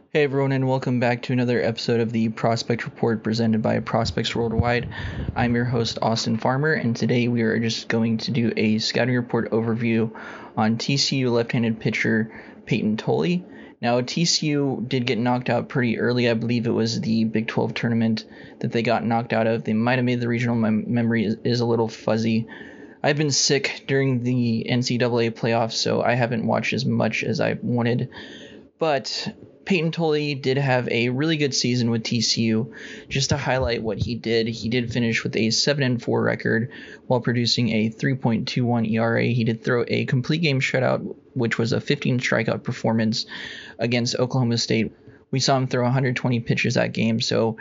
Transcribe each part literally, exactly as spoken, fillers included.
Hey everyone, and welcome back to another episode of the Prospect Report presented by Prospects Worldwide. I'm your host, Austin Farmer, and today we are just going to do a scouting report overview on T C U left-handed pitcher Peyton Tolley. Now, T C U did get knocked out pretty early. I believe it was the Big twelve tournament that they got knocked out of. They might have made the regional. My memory is, is a little fuzzy. I've been sick during the N C double A playoffs, so I haven't watched as much as I wanted. But Peyton Tolley did have a really good season with T C U. Just to highlight what he did, he did finish with a seven and four record while producing a three point two one E R A. He did throw a complete game shutout, which was a fifteen strikeout performance against Oklahoma State. We saw him throw one hundred twenty pitches that game, so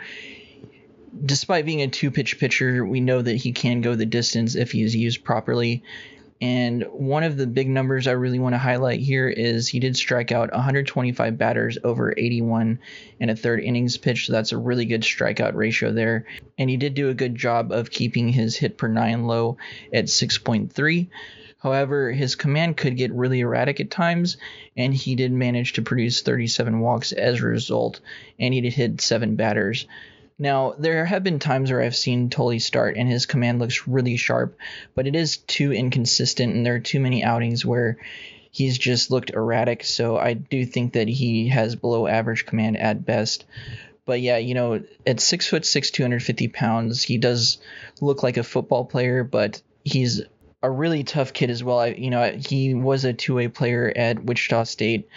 despite being a two-pitch pitcher, we know that he can go the distance if he is used properly. And one of the big numbers I really want to highlight here is he did strike out one hundred twenty-five batters over eighty-one and a third innings pitched. So that's a really good strikeout ratio there. And he did do a good job of keeping his hit per nine low at six point three. However, his command could get really erratic at times, and he did manage to produce thirty-seven walks as a result, and he did hit seven batters. Now, there have been times where I've seen Tolley start and his command looks really sharp, but it is too inconsistent and there are too many outings where he's just looked erratic. So I do think that he has below average command at best. But yeah, you know, at six foot six, two hundred fifty pounds, he does look like a football player, but he's a really tough kid as well. I, you know, he was a two-way player at Wichita State,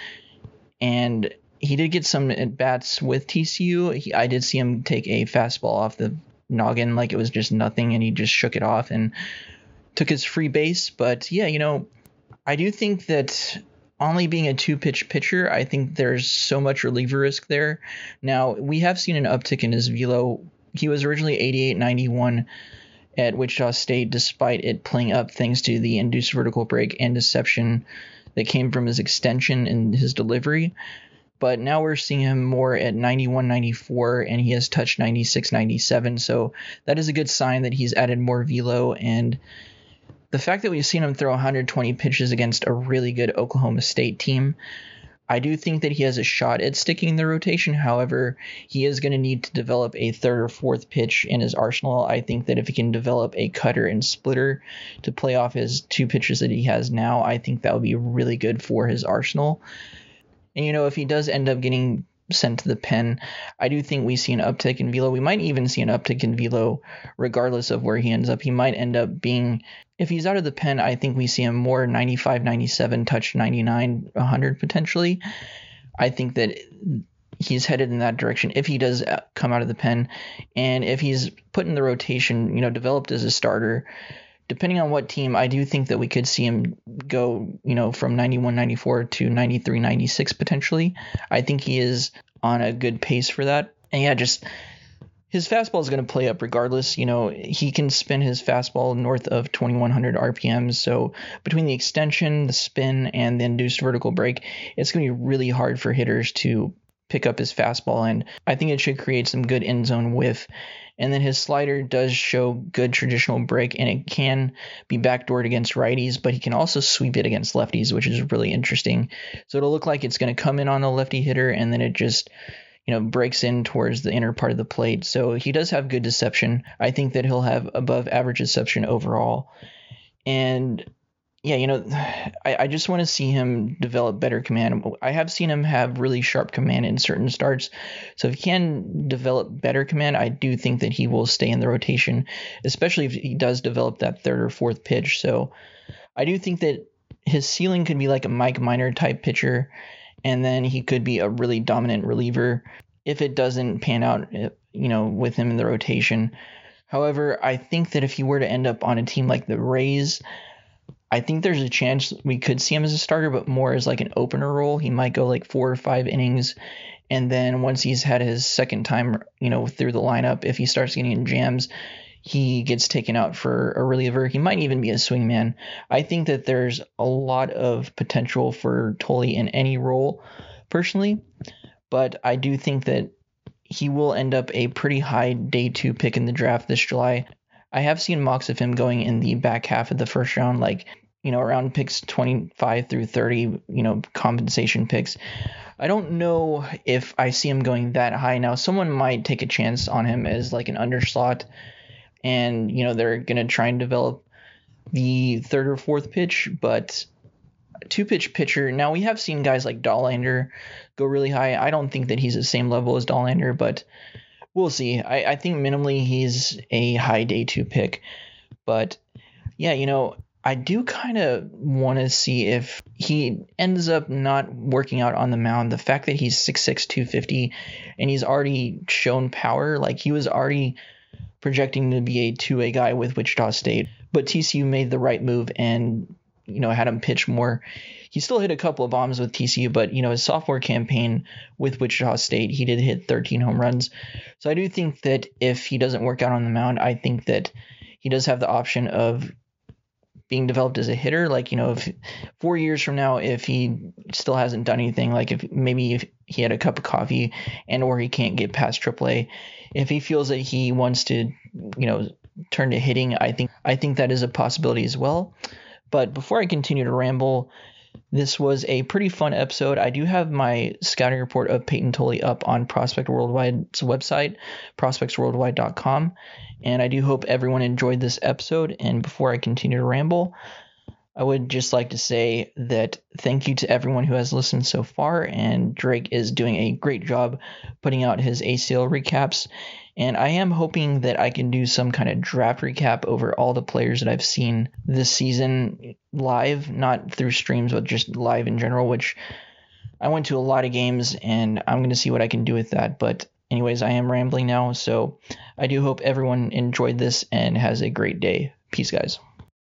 and he did get some at-bats with T C U. He, I did see him take a fastball off the noggin like it was just nothing, and he just shook it off and took his free base. But yeah, you know, I do think that only being a two-pitch pitcher, I think there's so much reliever risk there. Now, we have seen an uptick in his velo. He was originally eighty-eight ninety-one at Wichita State, despite it playing up thanks to the induced vertical break and deception that came from his extension and his delivery. But now we're seeing him more at ninety-one ninety-four, and he has touched ninety-six ninety-seven. So that is a good sign that he's added more velo. And the fact that we've seen him throw one hundred twenty pitches against a really good Oklahoma State team, I do think that he has a shot at sticking in the rotation. However, he is going to need to develop a third or fourth pitch in his arsenal. I think that if he can develop a cutter and splitter to play off his two pitches that he has now, I think that would be really good for his arsenal. And, you know, if he does end up getting sent to the pen, I do think we see an uptick in velo. We might even see an uptick in velo regardless of where he ends up. He might end up being, if he's out of the pen, I think we see him more ninety-five ninety-seven, touch ninety-nine one hundred potentially. I think that he's headed in that direction if he does come out of the pen. And if he's put in the rotation, you know, developed as a starter, depending on what team, I do think that we could see him go, you know, from ninety-one ninety-four to ninety-three ninety-six potentially. I think he is on a good pace for that. And yeah, just his fastball is going to play up regardless. You know, he can spin his fastball north of twenty-one hundred R P Ms. So between the extension, the spin, and the induced vertical break, it's going to be really hard for hitters to pick up his fastball. And I think it should create some good end zone whiff. And then his slider does show good traditional break, and it can be backdoored against righties, but he can also sweep it against lefties, which is really interesting. So it'll look like it's going to come in on the lefty hitter, and then it just, you know, breaks in towards the inner part of the plate. So he does have good deception. I think that he'll have above average deception overall. And yeah, you know, I, I just want to see him develop better command. I have seen him have really sharp command in certain starts. So if he can develop better command, I do think that he will stay in the rotation, especially if he does develop that third or fourth pitch. So I do think that his ceiling could be like a Mike Minor type pitcher, and then he could be a really dominant reliever if it doesn't pan out, you know, with him in the rotation. However, I think that if he were to end up on a team like the Rays, I think there's a chance we could see him as a starter, but more as like an opener role. He might go like four or five innings, and then once he's had his second time, you know, through the lineup, if he starts getting in jams, he gets taken out for a reliever. He might even be a swingman. I think that there's a lot of potential for Tolley in any role, personally, but I do think that he will end up a pretty high day two pick in the draft this July. I have seen mocks of him going in the back half of the first round, like you know, around picks twenty-five through thirty, you know, compensation picks. I don't know if I see him going that high. Now, someone might take a chance on him as like an underslot, and, you know, they're going to try and develop the third or fourth pitch, but two-pitch pitcher. Now, we have seen guys like Dollander go really high. I don't think that he's the same level as Dollander, but we'll see. I, I think minimally he's a high day two pick. But, yeah, you know, I do kind of want to see if he ends up not working out on the mound. The fact that he's six six, two fifty, and he's already shown power, like he was already projecting to be a two-way guy with Wichita State. But T C U made the right move and, you know, had him pitch more. He still hit a couple of bombs with T C U, but, you know, his sophomore campaign with Wichita State, he did hit thirteen home runs. So I do think that if he doesn't work out on the mound, I think that he does have the option of being developed as a hitter. Like, you know, if four years from now, if he still hasn't done anything, like if maybe if he had a cup of coffee and or he can't get past triple A, if he feels that he wants to, you know, turn to hitting, I think I think that is a possibility as well. But before I continue to ramble, this was a pretty fun episode. I do have my scouting report of Peyton Tolley up on Prospect Worldwide's website, prospects worldwide dot com, and I do hope everyone enjoyed this episode. And before I continue to ramble, I would just like to say that thank you to everyone who has listened so far, and Drake is doing a great job putting out his A C L recaps, and I am hoping that I can do some kind of draft recap over all the players that I've seen this season live, not through streams, but just live in general, which I went to a lot of games, and I'm going to see what I can do with that. But anyways, I am rambling now, so I do hope everyone enjoyed this and has a great day. Peace, guys.